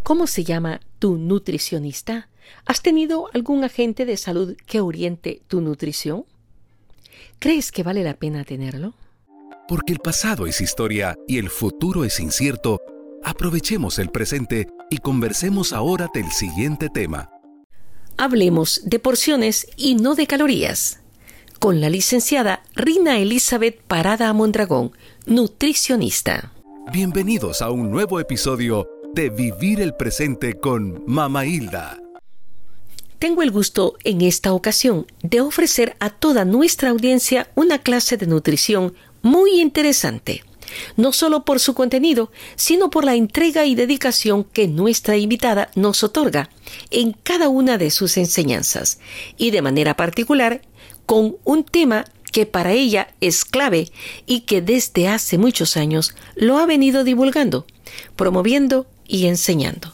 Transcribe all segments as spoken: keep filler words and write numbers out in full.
¿Cómo se llama tu nutricionista? ¿Has tenido algún agente de salud que oriente tu nutrición? ¿Crees que vale la pena tenerlo? Porque el pasado es historia y el futuro es incierto, aprovechemos el presente y conversemos ahora del siguiente tema. Hablemos de porciones y no de calorías, con la licenciada Rina Elizabeth Parada Mondragón, nutricionista. Bienvenidos a un nuevo episodio de Vivir el Presente con Mama Hilda. Tengo el gusto en esta ocasión de ofrecer a toda nuestra audiencia una clase de nutrición muy interesante, no solo por su contenido, sino por la entrega y dedicación que nuestra invitada nos otorga en cada una de sus enseñanzas, y de manera particular con un tema que para ella es clave y que desde hace muchos años lo ha venido divulgando, promoviendo y enseñando.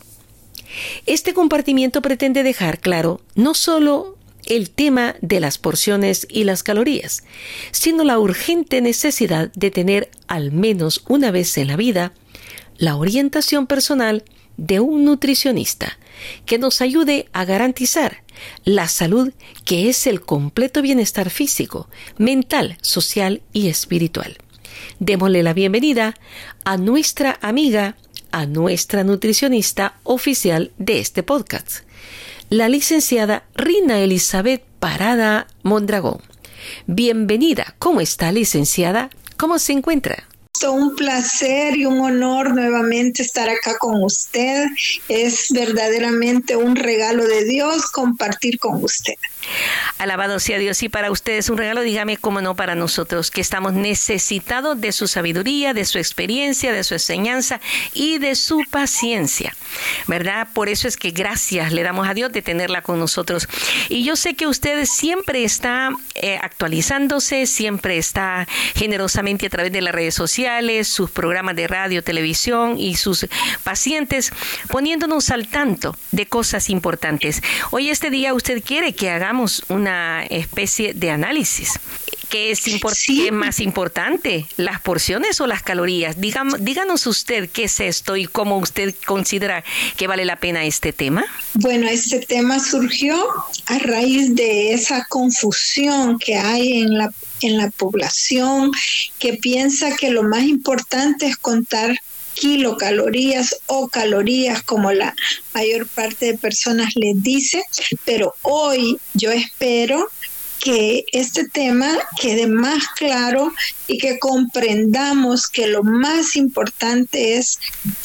Este compartimiento pretende dejar claro no solo el tema de las porciones y las calorías, sino la urgente necesidad de tener al menos una vez en la vida la orientación personal de un nutricionista que nos ayude a garantizar la salud, que es el completo bienestar físico, mental, social y espiritual. Démosle la bienvenida a nuestra amiga, a nuestra nutricionista oficial de este podcast, la licenciada Rina Elizabeth Parada Mondragón. Bienvenida. ¿Cómo está, licenciada? ¿Cómo se encuentra? Un placer y un honor nuevamente estar acá con usted. Es verdaderamente un regalo de Dios compartir con usted. Alabado sea Dios, y para ustedes un regalo, dígame cómo no para nosotros, que estamos necesitados de su sabiduría, de su experiencia, de su enseñanza y de su paciencia, ¿verdad? Por eso es que gracias le damos a Dios de tenerla con nosotros. Y yo sé que usted siempre está eh, actualizándose, siempre está generosamente a través de las redes sociales, sus programas de radio, televisión y sus pacientes, poniéndonos al tanto de cosas importantes. Hoy este día usted quiere que hagamos una especie de análisis. ¿Qué es, import- sí. ¿Qué es más importante, las porciones o las calorías? Dígam- díganos usted qué es esto y cómo usted considera que vale la pena este tema. Bueno, este tema surgió a raíz de esa confusión que hay en la, en la población, que piensa que lo más importante es contar kilocalorías o calorías, como la mayor parte de personas les dice, pero hoy yo espero que este tema quede más claro y que comprendamos que lo más importante es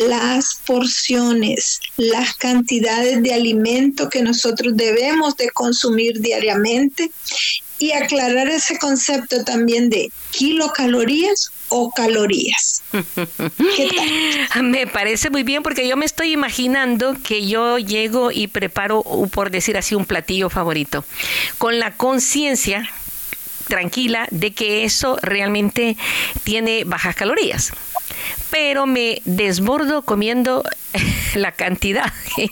las porciones, las cantidades de alimento que nosotros debemos de consumir diariamente, y aclarar ese concepto también de kilocalorías o calorías. ¿Qué tal? Me parece muy bien, porque yo me estoy imaginando que yo llego y preparo, por decir así, un platillo favorito, con la conciencia tranquila de que eso realmente tiene bajas calorías, pero me desbordo comiendo la cantidad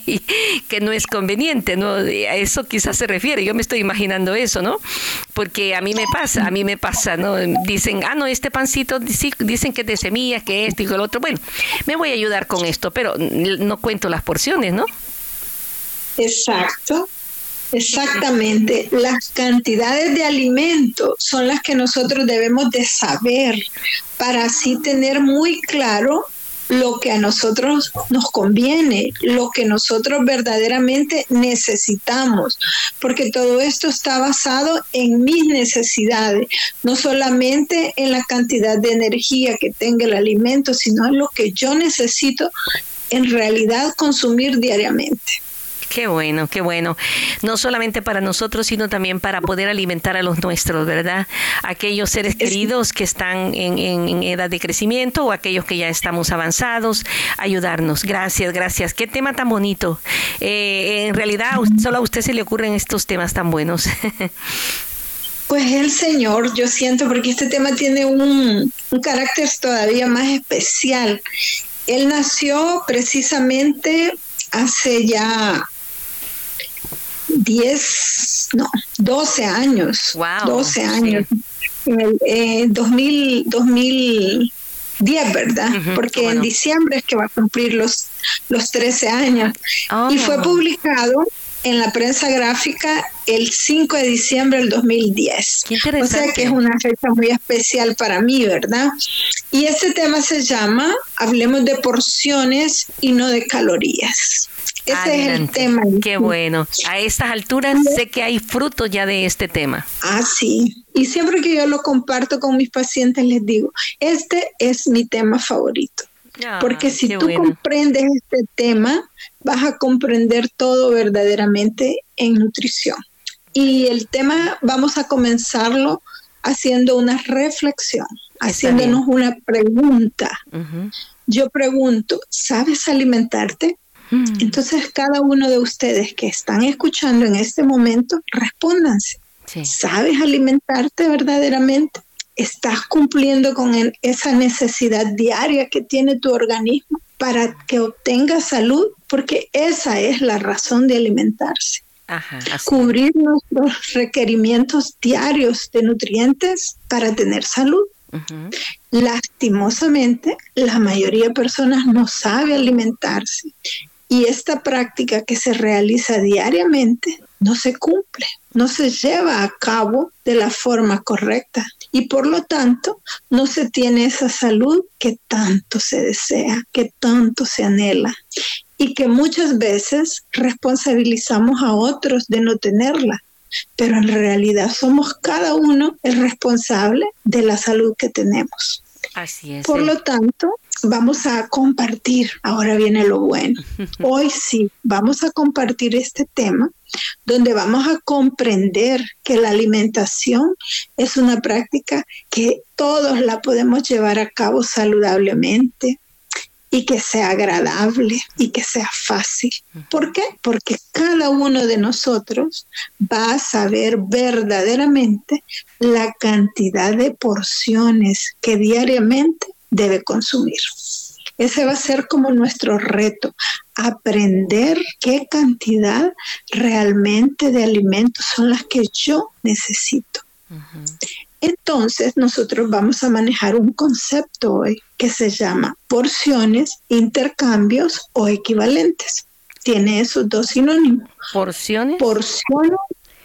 que no es conveniente, ¿no? A eso quizás se refiere. Yo me estoy imaginando eso, ¿no? Porque a mí me pasa, a mí me pasa, ¿no? Dicen, ah, no, este pancito, dicen que es de semillas, que esto y que lo otro. Bueno, me voy a ayudar con esto, pero no cuento las porciones, ¿no? Exacto. Exactamente, las cantidades de alimento son las que nosotros debemos de saber para así tener muy claro lo que a nosotros nos conviene, lo que nosotros verdaderamente necesitamos, porque todo esto está basado en mis necesidades, no solamente en la cantidad de energía que tenga el alimento, sino en lo que yo necesito en realidad consumir diariamente. Qué bueno, qué bueno. No solamente para nosotros, sino también para poder alimentar a los nuestros, ¿verdad? Aquellos seres queridos que están en, en, en edad de crecimiento o aquellos que ya estamos avanzados, ayudarnos. Gracias, gracias. Qué tema tan bonito. Eh, en realidad, solo a usted se le ocurren estos temas tan buenos. Pues el Señor, yo siento, porque este tema tiene un, un carácter todavía más especial. Él nació precisamente hace ya diez, no, doce años. Wow, doce años. Sí. En el eh, dos mil, dos mil diez, ¿verdad? Uh-huh, Porque bueno. en diciembre es que va a cumplir los, los trece años. Oh. Y fue publicado en la prensa gráfica el cinco de diciembre del dos mil diez. Qué interesante. O sea que es una fecha muy especial para mí, ¿verdad? Y este tema se llama Hablemos de porciones y no de calorías. Ese Adelante. es el tema. Qué bueno. A estas alturas sé que hay fruto ya de este tema. Ah, sí. Y siempre que yo lo comparto con mis pacientes les digo, este es mi tema favorito. Ah, Porque si tú bueno. comprendes este tema, vas a comprender todo verdaderamente en nutrición. Y el tema vamos a comenzarlo haciendo una reflexión, Está haciéndonos bien. una pregunta. Uh-huh. Yo pregunto, ¿sabes alimentarte? Mm. Entonces cada uno de ustedes que están escuchando en este momento, respóndanse. Sí. ¿Sabes alimentarte verdaderamente? ¿Estás cumpliendo con el, esa necesidad diaria que tiene tu organismo para que obtengas salud? Porque esa es la razón de alimentarse. Ajá, así. Cubrir nuestros requerimientos diarios de nutrientes para tener salud. Uh-huh. Lastimosamente, la mayoría de personas no sabe alimentarse y esta práctica que se realiza diariamente no se cumple, no se lleva a cabo de la forma correcta y por lo tanto no se tiene esa salud que tanto se desea, que tanto se anhela y que muchas veces responsabilizamos a otros de no tenerla. Pero en realidad somos cada uno el responsable de la salud que tenemos. Así es. Por sí. lo tanto, vamos a compartir, ahora viene lo bueno. Hoy sí, vamos a compartir este tema donde vamos a comprender que la alimentación es una práctica que todos la podemos llevar a cabo saludablemente y que sea agradable y que sea fácil. ¿Por qué? Porque cada uno de nosotros va a saber verdaderamente la cantidad de porciones que diariamente debe consumir. Ese va a ser como nuestro reto, aprender qué cantidad realmente de alimentos son las que yo necesito. Uh-huh. Entonces, nosotros vamos a manejar un concepto hoy que se llama porciones, intercambios o equivalentes. Tiene esos dos sinónimos. ¿Porciones? Porciones,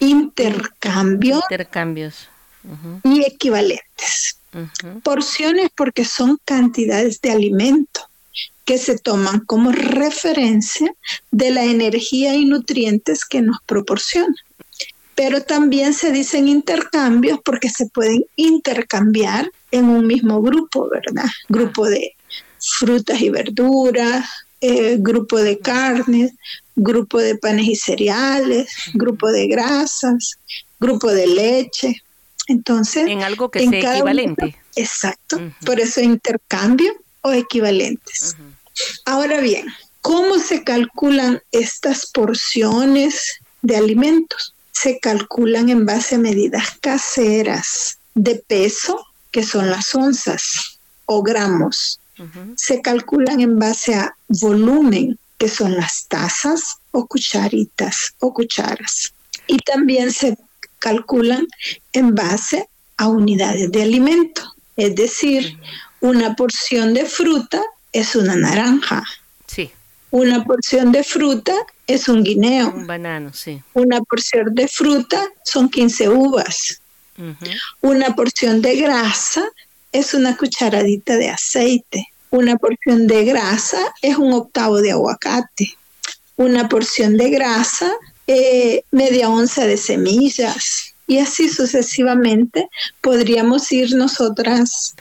intercambios, intercambios. Uh-huh. y equivalentes. Uh-huh. Porciones porque son cantidades de alimento que se toman como referencia de la energía y nutrientes que nos proporcionan. Pero también se dicen intercambios porque se pueden intercambiar en un mismo grupo, ¿verdad? Grupo de frutas y verduras, eh, grupo de carnes, grupo de panes y cereales, grupo de grasas, grupo de leche. Entonces, en algo que sea equivalente. Uno, exacto, uh-huh. Por eso intercambio o equivalentes. Uh-huh. Ahora bien, ¿cómo se calculan estas porciones de alimentos? Se calculan en base a medidas caseras de peso, que son las onzas o gramos. Uh-huh. Se calculan en base a volumen, que son las tazas o cucharitas o cucharas. Y también se calculan en base a unidades de alimento. Es decir, uh-huh. una porción de fruta es una naranja. Sí. Una porción de fruta es un guineo. Un banano, sí. Una porción de fruta son quince uvas. Uh-huh. Una porción de grasa es una cucharadita de aceite. Una porción de grasa es un octavo de aguacate. Una porción de grasa, eh, media onza de semillas. Y así sucesivamente podríamos ir nosotras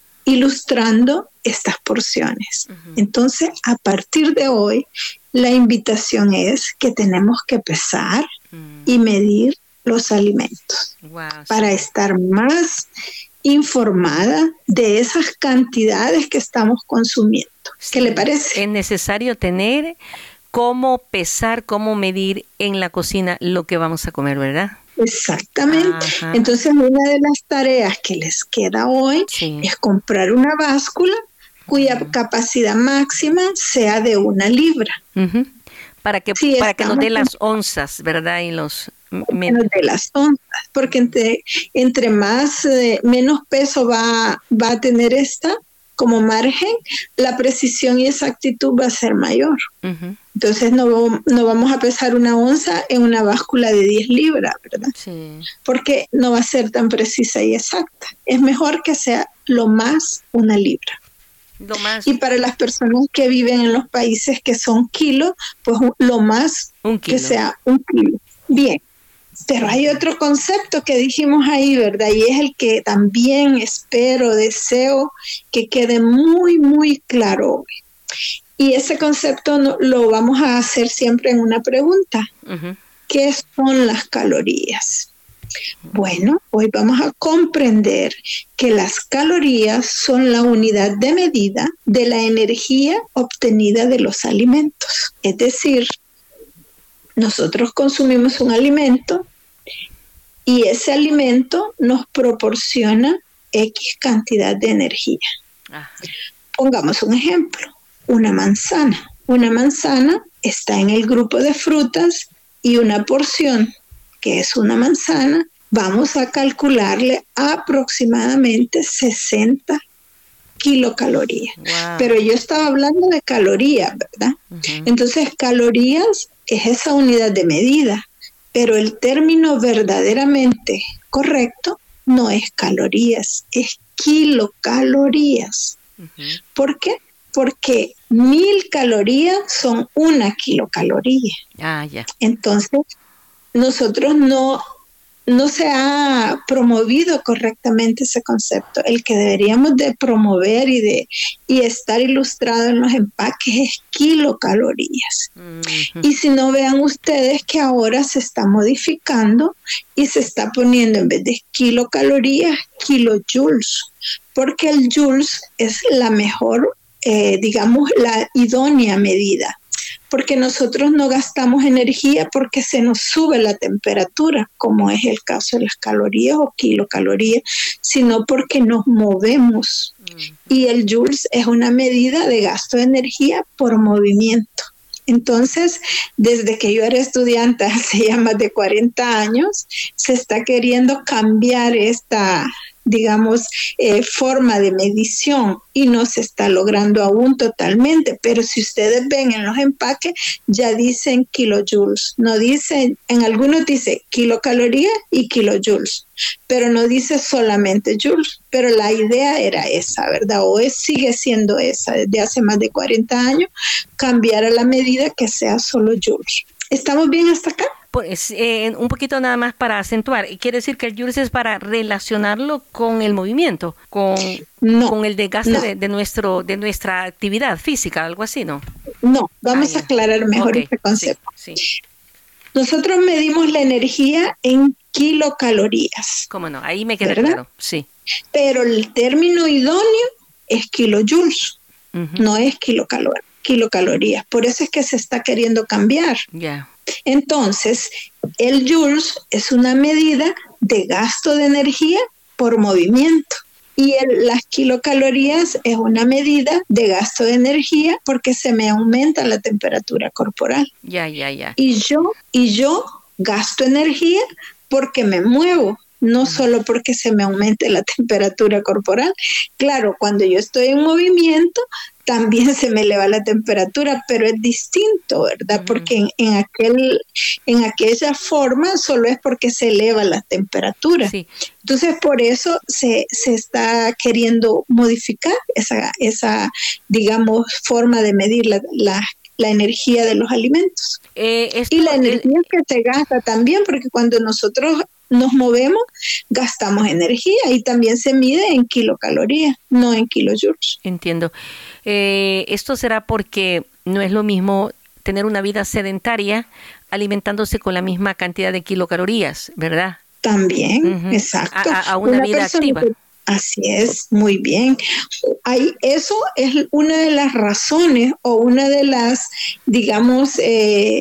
ilustrando estas porciones. Uh-huh. Entonces, a partir de hoy, la invitación es que tenemos que pesar uh-huh. y medir los alimentos wow, para sí. estar más informada de esas cantidades que estamos consumiendo. Sí. ¿Qué le parece? Es necesario tener cómo pesar, cómo medir en la cocina lo que vamos a comer, ¿verdad? Exactamente. Ajá. Entonces, una de las tareas que les queda hoy sí. es comprar una báscula cuya uh-huh. capacidad máxima sea de una libra. Uh-huh. Para que, sí, para que nos dé las onzas, ¿verdad? Y los que nos dé las onzas, porque entre, entre más, eh, menos peso va, va a tener esta, como margen, la precisión y exactitud va a ser mayor. Uh-huh. Entonces no, no vamos a pesar una onza en una báscula de diez libras, ¿verdad? Sí. Porque no va a ser tan precisa y exacta. Es mejor que sea lo más una libra. Lo más. Y para las personas que viven en los países que son kilos, pues lo más un kilo. Que sea un kilo. Bien. Pero hay otro concepto que dijimos ahí, ¿verdad? Y es el que también espero, deseo que quede muy, muy claro hoy. Y ese concepto no, lo vamos a hacer siempre en una pregunta. Uh-huh. ¿Qué son las calorías? Bueno, hoy vamos a comprender que las calorías son la unidad de medida de la energía obtenida de los alimentos. Es decir, nosotros consumimos un alimento y ese alimento nos proporciona X cantidad de energía. Ajá. Pongamos un ejemplo, una manzana. Una manzana está en el grupo de frutas y una porción, que es una manzana, vamos a calcularle aproximadamente sesenta kilocalorías. Wow. Pero yo estaba hablando de calorías, ¿verdad? Uh-huh. Entonces, calorías es esa unidad de medida, pero el término verdaderamente correcto no es calorías, es kilocalorías. Uh-huh. ¿Por qué? Porque mil calorías son una kilocaloría. Ah, ya. Entonces, nosotros no, no se ha promovido correctamente ese concepto. El que deberíamos de promover y de y estar ilustrado en los empaques es kilocalorías. Uh-huh. Y si no, vean ustedes que ahora se está modificando y se está poniendo en vez de kilocalorías, kilojoules, porque el joules es la mejor, eh, digamos, la idónea medida. Porque nosotros no gastamos energía porque se nos sube la temperatura, como es el caso de las calorías o kilocalorías, sino porque nos movemos. Mm. Y el joules es una medida de gasto de energía por movimiento. Entonces, desde que yo era estudiante hace ya más de cuarenta años, se está queriendo cambiar esta, digamos, eh, forma de medición y no se está logrando aún totalmente, pero si ustedes ven en los empaques ya dicen kilojoules, no dicen, en algunos dice kilocalorías y kilojoules, pero no dice solamente joules, pero la idea era esa, ¿verdad? O es, sigue siendo esa, desde hace más de cuarenta años, cambiar a la medida que sea solo joules. ¿Estamos bien hasta acá? Pues, eh, un poquito nada más para acentuar. ¿Quiere decir que el joules es para relacionarlo con el movimiento, con, no, con el desgaste no. de, de nuestro de nuestra actividad física, algo así, ¿no? No, vamos ah, a aclarar mejor okay. este concepto. Sí, sí. Nosotros medimos la energía en kilocalorías. ¿Cómo no? Ahí me queda ¿verdad? Claro, sí. Pero el término idóneo es kilojoules, uh-huh. no es kilocalor, kilocalorías. Por eso es que se está queriendo cambiar. Ya. Yeah. Entonces, el joules es una medida de gasto de energía por movimiento y el, las kilocalorías es una medida de gasto de energía porque se me aumenta la temperatura corporal. Ya, ya, ya. Y yo, y yo gasto energía porque me muevo, no solo porque se me aumente la temperatura corporal. Claro, cuando yo estoy en movimiento, también se me eleva la temperatura, pero es distinto, ¿verdad? Uh-huh. Porque en, en aquel en aquella forma solo es porque se eleva la temperatura. Sí. Entonces, por eso se, se está queriendo modificar esa, esa, digamos, forma de medir la, la, la energía de los alimentos. Eh, esto, y la energía eh, que se gasta también, porque cuando nosotros nos movemos, gastamos energía y también se mide en kilocalorías, no en kilojoules. Entiendo. Eh, esto será porque no es lo mismo tener una vida sedentaria alimentándose con la misma cantidad de kilocalorías, ¿verdad? También, uh-huh. exacto. A, a una, una vida activa. Que, así es, muy bien. Hay, eso es una de las razones o una de las, digamos, eh,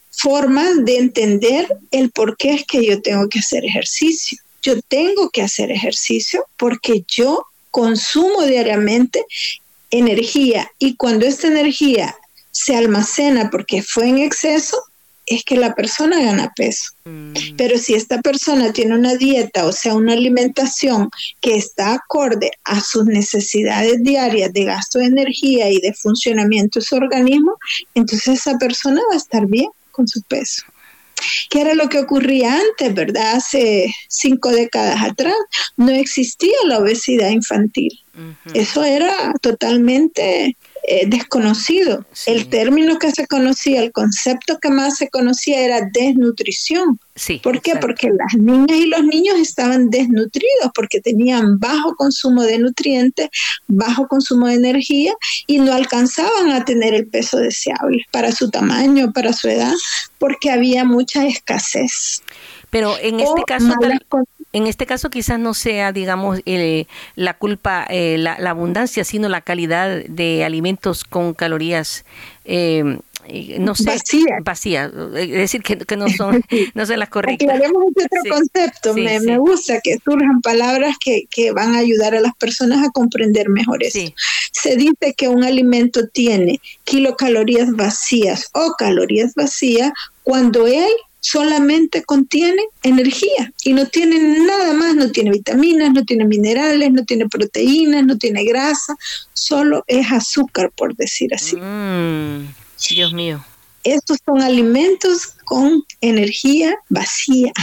formas de entender el por qué es que yo tengo que hacer ejercicio. Yo tengo que hacer ejercicio porque yo consumo diariamente energía y cuando esta energía se almacena porque fue en exceso, es que la persona gana peso. Mm. Pero si esta persona tiene una dieta, o sea, una alimentación que está acorde a sus necesidades diarias de gasto de energía y de funcionamiento de su organismo, entonces esa persona va a estar bien con su peso. ¿Qué era lo que ocurría antes, verdad? Hace cinco décadas atrás no existía la obesidad infantil. Uh-huh. Eso era totalmente eh, desconocido. Sí. El término que se conocía, el concepto que más se conocía era desnutrición. Sí, ¿por qué? Exacto. Porque las niñas y los niños estaban desnutridos porque tenían bajo consumo de nutrientes, bajo consumo de energía y no alcanzaban a tener el peso deseable para su tamaño, para su edad, porque había mucha escasez. Pero en este o caso tal, en este caso quizás no sea, digamos, el, la culpa, eh, la, la abundancia, sino la calidad de alimentos con calorías eh, no sé, vacía, vacía, es decir, que, que no son no son las correctas. Aclaremos este otro sí, concepto, sí, me, sí. me gusta que surjan palabras que, que van a ayudar a las personas a comprender mejor esto. Sí. Se dice que un alimento tiene kilocalorías vacías o calorías vacías cuando él solamente contiene energía y no tiene nada más, no tiene vitaminas, no tiene minerales, no tiene proteínas, no tiene grasa, solo es azúcar, por decir así. Mm. Dios mío. Estos son alimentos con energía vacía,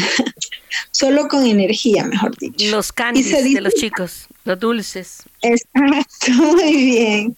solo con energía, mejor dicho. Los candies dice, de los chicos, los dulces. Exacto, muy bien,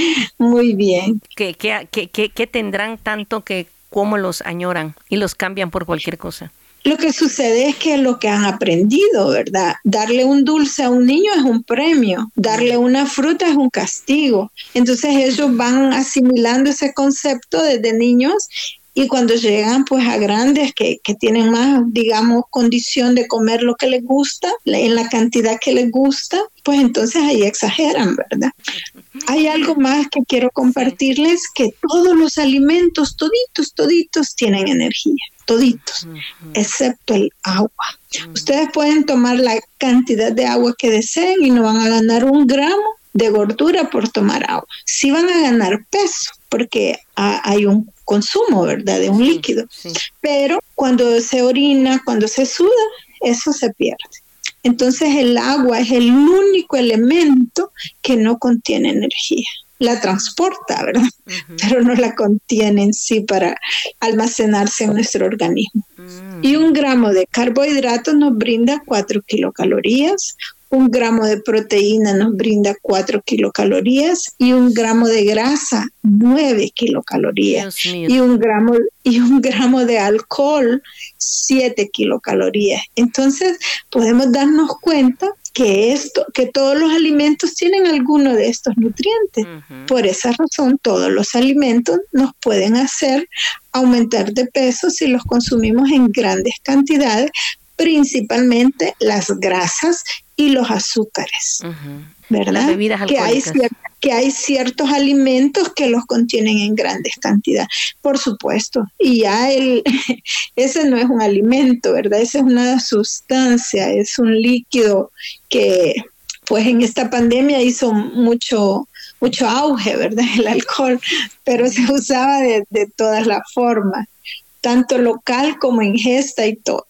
muy bien. ¿Qué, qué, qué, qué, qué tendrán tanto que cómo los añoran y los cambian por cualquier cosa? Lo que sucede es que lo que han aprendido, ¿verdad? Darle un dulce a un niño es un premio, darle una fruta es un castigo. Entonces ellos van asimilando ese concepto desde niños y cuando llegan pues a grandes que, que tienen más, digamos, condición de comer lo que les gusta, en la cantidad que les gusta, pues entonces ahí exageran, ¿verdad? Hay algo más que quiero compartirles, que todos los alimentos, toditos, toditos tienen energía. Toditos, uh-huh. excepto el agua. Uh-huh. Ustedes pueden tomar la cantidad de agua que deseen y no van a ganar un gramo de gordura por tomar agua. Sí van a ganar peso, porque ha, hay un consumo, ¿verdad?, de un sí, líquido. Sí. Pero cuando se orina, cuando se suda, eso se pierde. Entonces el agua es el único elemento que no contiene energía. La transporta, ¿verdad? Uh-huh. Pero no la contiene en sí para almacenarse en nuestro organismo. Uh-huh. Y un gramo de carbohidratos nos brinda cuatro kilocalorías, un gramo de proteína nos brinda cuatro kilocalorías y un gramo de grasa, nueve kilocalorías. Y un gramo, y un gramo de alcohol, siete kilocalorías. Entonces, podemos darnos cuenta que esto, que todos los alimentos tienen alguno de estos nutrientes. Uh-huh. Por esa razón, todos los alimentos nos pueden hacer aumentar de peso si los consumimos en grandes cantidades, principalmente las grasas y los azúcares. Uh-huh. ¿Verdad? Las bebidas alcohólicas. Que hay, cier- que hay ciertos alimentos que los contienen en grandes cantidades, por supuesto, y ya el, ese no es un alimento, ¿verdad? Esa es una sustancia, es un líquido que pues en esta pandemia hizo mucho, mucho auge, ¿verdad? El alcohol, pero se usaba de, de todas las formas, tanto local como ingesta y todo.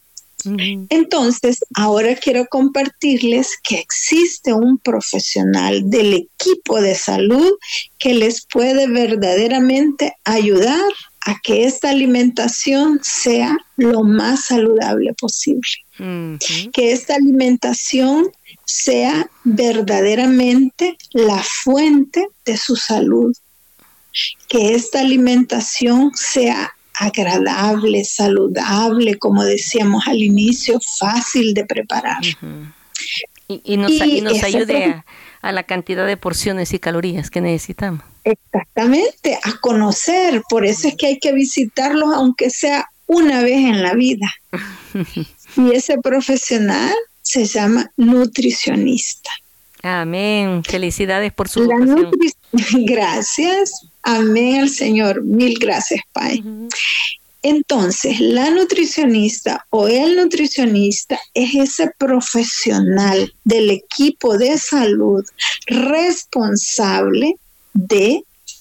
Entonces, ahora quiero compartirles que existe un profesional del equipo de salud que les puede verdaderamente ayudar a que esta alimentación sea lo más saludable posible. Uh-huh. Que esta alimentación sea verdaderamente la fuente de su salud. Que esta alimentación sea agradable, saludable, como decíamos al inicio, fácil de preparar. Uh-huh. Y, y nos, y y nos ayude a, a la cantidad de porciones y calorías que necesitamos. Exactamente, a conocer. Por eso es que hay que visitarlos, aunque sea una vez en la vida. Y ese profesional se llama nutricionista. Amén. Felicidades por su la vocación. Nutri- Gracias. Amén al Señor. Mil gracias, Pai. Uh-huh. Entonces, la nutricionista o el nutricionista es ese profesional del equipo de salud responsable de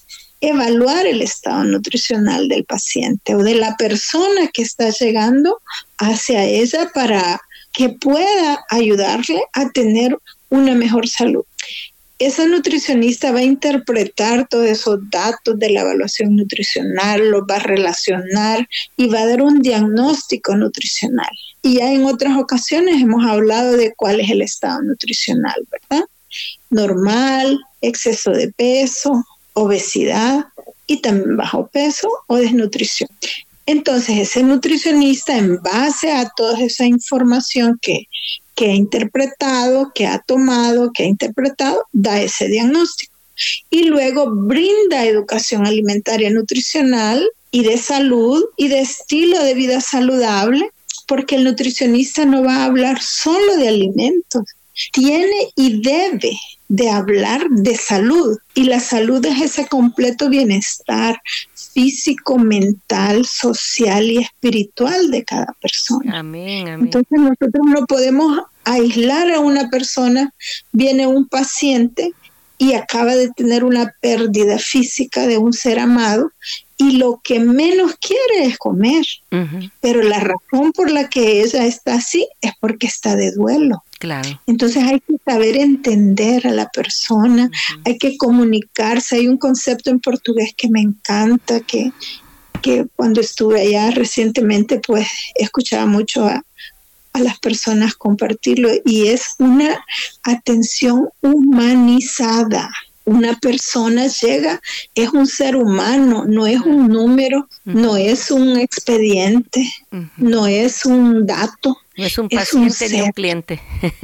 evaluar el estado nutricional del paciente o de la persona que está llegando hacia ella para que pueda ayudarle a tener una mejor salud. Esa nutricionista va a interpretar todos esos datos de la evaluación nutricional, los va a relacionar y va a dar un diagnóstico nutricional. Y ya en otras ocasiones hemos hablado de cuál es el estado nutricional, ¿verdad? Normal, exceso de peso, obesidad y también bajo peso o desnutrición. Entonces, ese nutricionista, en base a toda esa información que, que ha interpretado, que ha tomado, que ha interpretado, da ese diagnóstico. Y luego brinda educación alimentaria nutricional y de salud y de estilo de vida saludable, porque el nutricionista no va a hablar solo de alimentos, tiene y debe de hablar de salud. Y la salud es ese completo bienestar físico, mental, social y espiritual de cada persona. Amén, amén. Entonces nosotros no podemos aislar a una persona. Viene un paciente y acaba de tener una pérdida física de un ser amado y lo que menos quiere es comer. Uh-huh. Pero la razón por la que ella está así es porque está de duelo. Claro. Entonces hay que saber entender a la persona, uh-huh. hay que comunicarse. Hay un concepto en portugués que me encanta, que, que cuando estuve allá recientemente, pues escuchaba mucho a, a las personas compartirlo, y es una atención humanizada. Una persona llega, es un ser humano, no es un número, uh-huh. no es un expediente, uh-huh. no es un dato. No es un paciente ni un cliente.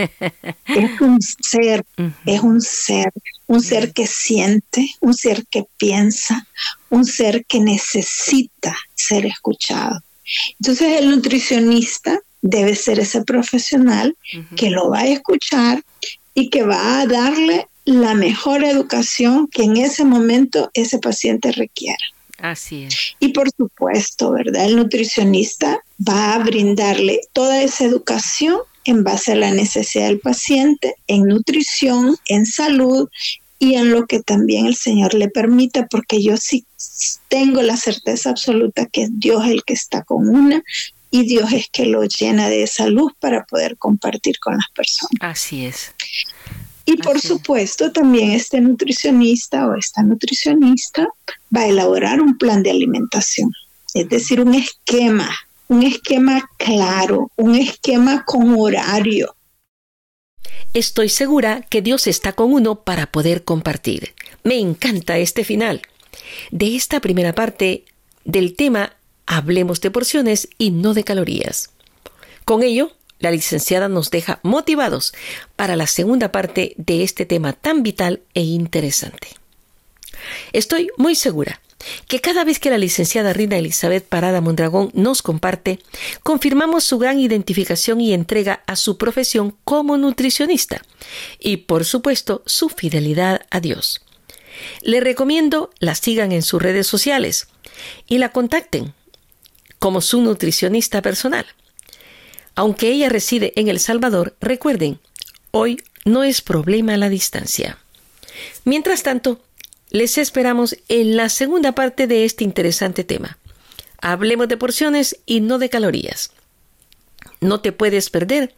Es un ser, uh-huh. es un ser, un ser que siente, un ser que piensa, un ser que necesita ser escuchado. Entonces el nutricionista debe ser ese profesional uh-huh. que lo va a escuchar y que va a darle la mejor educación que en ese momento ese paciente requiera. Así es. Y por supuesto, ¿verdad? El nutricionista va a brindarle toda esa educación en base a la necesidad del paciente, en nutrición, en salud y en lo que también el Señor le permita, porque yo sí tengo la certeza absoluta que es Dios el que está con una y Dios es que lo llena de esa luz para poder compartir con las personas. Así es. Y por Así. supuesto, también este nutricionista o esta nutricionista va a elaborar un plan de alimentación, es decir, un esquema, un esquema claro, un esquema con horario. Estoy segura que Dios está con uno para poder compartir. Me encanta este final. De esta primera parte del tema, hablemos de porciones y no de calorías. Con ello, la licenciada nos deja motivados para la segunda parte de este tema tan vital e interesante. Estoy muy segura que cada vez que la licenciada Rina Elizabeth Parada Mondragón nos comparte, confirmamos su gran identificación y entrega a su profesión como nutricionista y, por supuesto, su fidelidad a Dios. Le recomiendo la sigan en sus redes sociales y la contacten como su nutricionista personal. Aunque ella reside en El Salvador, recuerden, hoy no es problema la distancia. Mientras tanto, les esperamos en la segunda parte de este interesante tema. Hablemos de porciones y no de calorías. No te puedes perder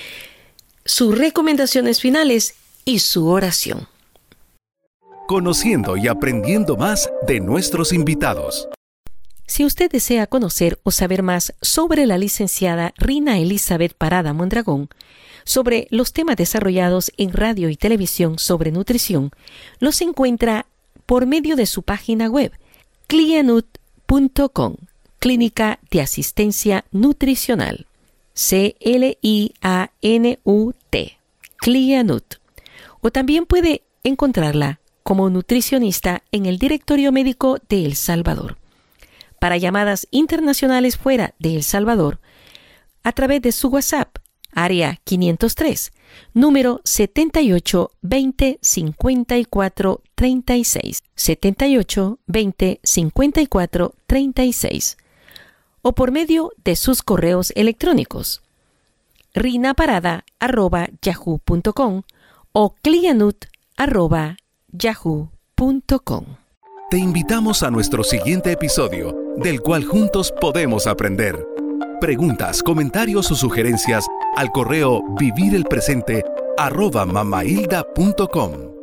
sus recomendaciones finales y su oración. Conociendo y aprendiendo más de nuestros invitados. Si usted desea conocer o saber más sobre la licenciada Rina Elizabeth Parada Mondragón, sobre los temas desarrollados en radio y televisión sobre nutrición, los encuentra por medio de su página web, clianut punto com, Clínica de Asistencia Nutricional, C L I A N U T, Clianut. O también puede encontrarla como nutricionista en el Directorio Médico de El Salvador. Para llamadas internacionales fuera de El Salvador, a través de su WhatsApp, área quinientos tres, número setenta y ocho veinte cincuenta y cuatro treinta y seis, setenta y ocho veinte cincuenta y cuatro treinta y seis, o por medio de sus correos electrónicos, rinaparada arroba yahoo punto com o clianut arroba yahoo punto com. Te invitamos a nuestro siguiente episodio, del cual juntos podemos aprender. Preguntas, comentarios o sugerencias al correo vivirelpresente arroba mamahilda punto com.